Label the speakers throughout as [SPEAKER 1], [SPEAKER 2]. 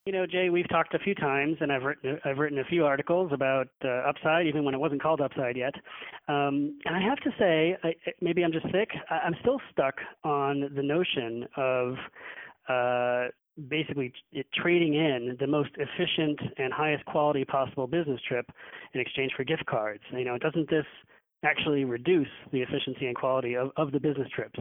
[SPEAKER 1] Jay, we've talked a few times, and I've written a few articles about Upside, even when it wasn't called Upside yet. And I have to say, maybe I'm just sick. I'm still stuck on the notion of basically trading in the most efficient and highest quality possible business trip in exchange for gift cards. Doesn't this actually reduce the efficiency and quality of the business trips?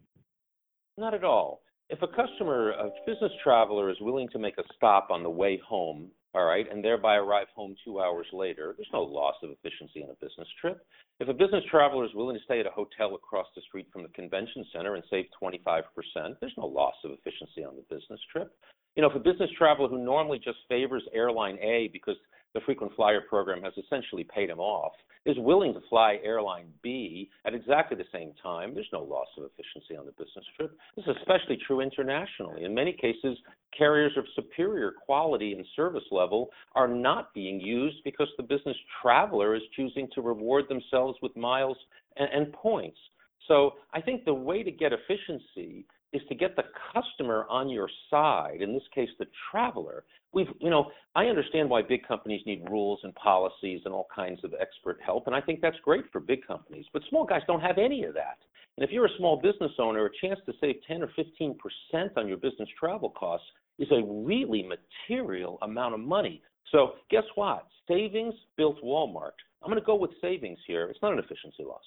[SPEAKER 2] Not at all. If a business traveler is willing to make a stop on the way home, all right, and thereby arrive home 2 hours later, there's no loss of efficiency on a business trip. If a business traveler is willing to stay at a hotel across the street from the convention center and save 25%, there's no loss of efficiency on the business trip. If a business traveler who normally just favors airline A because the frequent flyer program has essentially paid him off is willing to fly airline B at exactly the same time, there's no loss of efficiency on the business trip. This is especially true internationally. In many cases, carriers of superior quality and service level are not being used because the business traveler is choosing to reward themselves with miles and points. So I think the way to get efficiency is to get the customer on your side, in this case, the traveler. I understand why big companies need rules and policies and all kinds of expert help, and I think that's great for big companies. But small guys don't have any of that. And if you're a small business owner, a chance to save 10 or 15% on your business travel costs is a really material amount of money. So guess what? Savings built Walmart. I'm going to go with savings here. It's not an efficiency loss.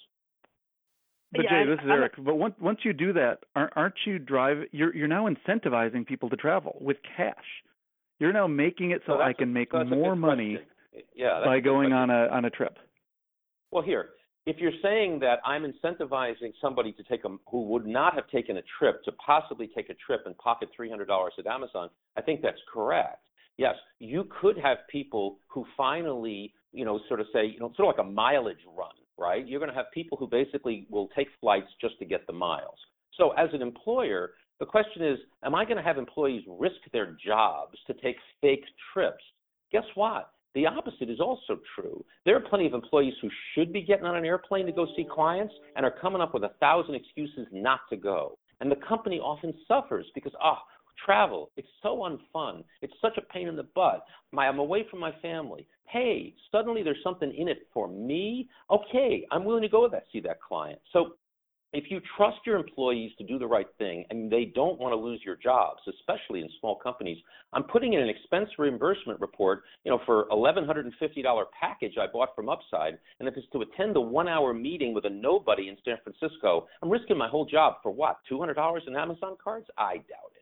[SPEAKER 3] But Jay, this is Eric. But once you do that, aren't you you're now incentivizing people to travel with cash. You're now making it so I can make more money by going on a trip.
[SPEAKER 2] Well, here, if you're saying that I'm incentivizing somebody who would not have taken a trip to possibly take a trip and pocket $300 at Amazon, I think that's correct. Yes, you could have people who finally, sort of say, sort of like a mileage run. Right? You're going to have people who basically will take flights just to get the miles. So as an employer, the question is, am I going to have employees risk their jobs to take fake trips? Guess what? The opposite is also true. There are plenty of employees who should be getting on an airplane to go see clients and are coming up with 1,000 excuses not to go. And the company often suffers because, travel, it's so unfun. It's such a pain in the butt. I'm away from my family. Hey, suddenly there's something in it for me. Okay, I'm willing to go see that client. So if you trust your employees to do the right thing and they don't want to lose your jobs, especially in small companies, I'm putting in an expense reimbursement report, for $1,150 package I bought from Upside. And if it's to attend a 1-hour meeting with a nobody in San Francisco, I'm risking my whole job for what? $200 in Amazon cards? I doubt it.